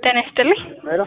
ጤና ይስጥልኝ። ሄሎ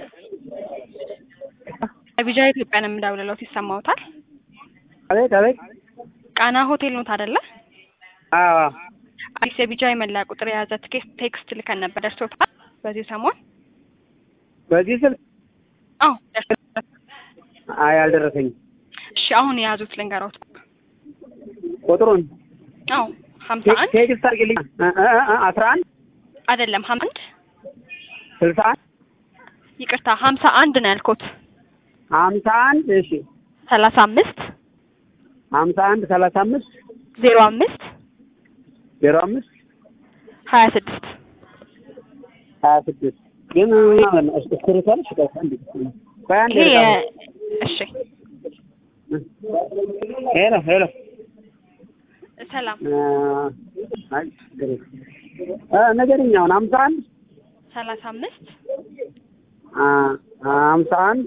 አቢጃ ኢትዮጵያ ነው የምደውልለው። ይሰማዎታል? አቤት አቤት። ቃና ሆቴል ነው አይደለ? አዎ። አዲስ የቢጃ የመለያ ቁጥር የያዘ ቴክስት ልከን ነበር። ደርሶታል? በዚህ ሰሞን በዚህ ስልክ? አዎ ደርሶታል። አይ አልደረሰኝም። እሺ አሁን የያዙት ልንገሮት ቁጥሩን? አዎ 51 ቴክስት አድርግልኝ። 11 አይደለም 51 61 ይቅርታ 51 ነው ያልኩት። 51 እሺ 35 51 35 05 05 26 26 ግን እስክሪቷል ሽቀሳንዲ ባንዴ እሺ ሄሎ ሄሎ ሰላም አይ ነገርኛውን 51 35 51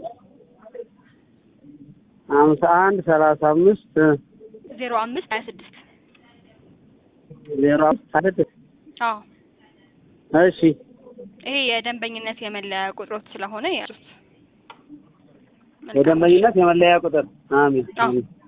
35 05 26 05 አዎ እሺ ይሄ የደንበኝነት የመለያ ቁጥሮት ስለሆነ ያዙት። የደንበኝነት የመለያ ቁጥር አሜን።